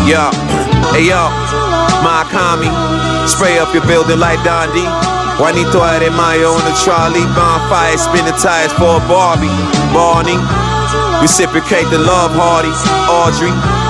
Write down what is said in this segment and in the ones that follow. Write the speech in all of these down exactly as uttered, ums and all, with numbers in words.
Yo, hey yo, Miami, spray up your building like Dondi. Juanito Aremayo on the trolley, bonfire, spin the tires for a Barbie. Barney, reciprocate the love, Hardy, Audrey.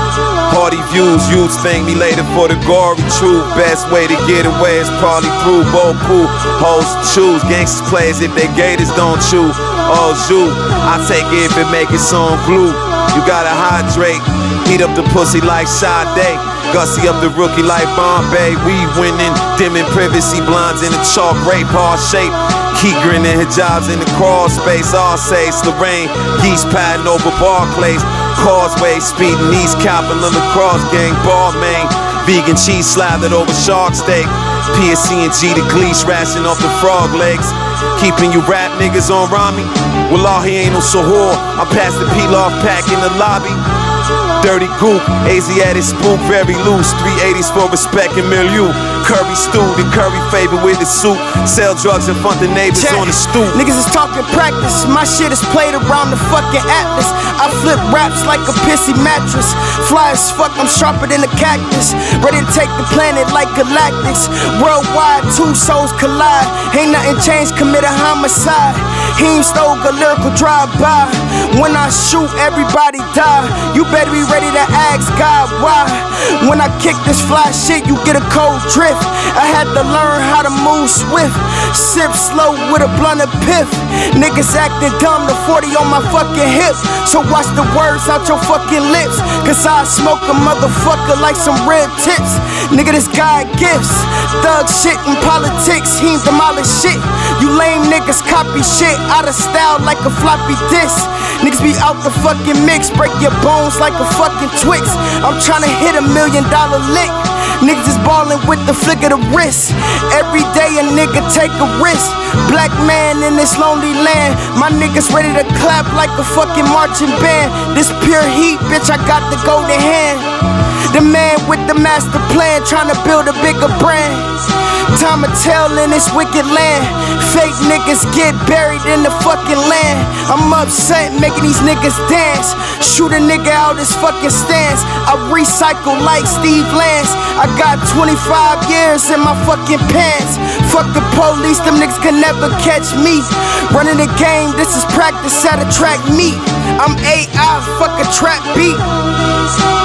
Hardy views, youths thank me later for the gory truth. Best way to get away is probably through both cool. Hoes choose, gangsters plays if they gators don't chew. Oh, zoo, I take it if it make it on glue. You gotta hydrate, heat up the pussy like Sade. Gussy up the rookie like Bombay. We winning, dimming privacy blinds in the chalk rape, hard shape. Keep grinning hijabs in the crawl space. All say Lorraine, geese padding over Barclays. Causeway, speeding East Capitol, the cross gang, Balmain. Vegan cheese slathered over shark steak. P S C and G the Gleesh ration off the frog legs. Keeping you rap niggas on Rami. Wallahi ain't no Sahur. I passed the peel-off pack in the lobby. Dirty goop, Asiatic spook, very loose. three eighties for respect and milieu. Curry stew, the curry favor with the soup. Sell drugs in front of neighbors Check. on the stoop. Niggas is talking practice, my shit is played around the fucking atlas. I flip raps like a pissy mattress. Fly as fuck, I'm sharper than a cactus. Ready to take the planet like Galactics. Worldwide, two souls collide. Ain't nothing changed, commit a homicide. He ain't stole a lyrical drive-by. When I shoot, everybody die. You better be ready to ask God why. When I kick this fly shit, you get a cold drift. I had to learn how to move swift. Sip slow with a blunt of piff. Niggas acting dumb, the forty on my fucking hip. So watch the words out your fucking lips. Cause I smoke a motherfucker like some rib tips. Nigga, this guy gifts. Thug shit in politics, he ain't demolish shit. You lame niggas copy shit out of style like a floppy disk. Niggas be out the fucking mix, break your bones like a fucking Twix. I'm tryna hit a million dollar lick. Niggas is ballin' with the flick of the wrist. Every day a nigga take a risk. Black man in this lonely land. My niggas ready to clap like a fucking marching band. This pure heat, bitch, I got the golden hand. The man with the master plan, tryna build a bigger brand. Time to tell in this wicked land. Fake niggas get buried in the fucking land. I'm upset making these niggas dance. Shoot a nigga out his fucking stance. I recycle like Steve Lance. I got twenty-five years in my fucking pants. Fuck the police, them niggas can never catch me. Running the game, this is practice at a track meet. I'm A I, fuck a trap beat.